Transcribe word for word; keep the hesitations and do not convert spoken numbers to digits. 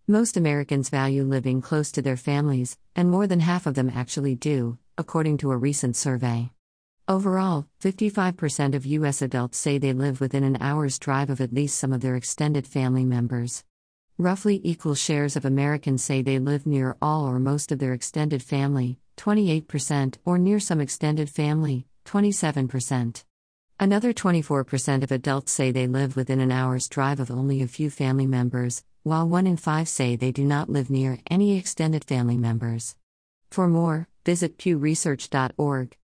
Most Americans value living close to their families, and more than half of them actually do, according to a recent survey. Overall, fifty-five percent of U S adults say they live within an hour's drive of at least some of their extended family members. Roughly equal shares of Americans say they live near all or most of their extended family, twenty-eight percent, or near some extended family, twenty-seven percent. Another twenty-four percent of adults say they live within an hour's drive of only a few family members, while one in five say they do not live near any extended family members. For more, visit pew research dot org.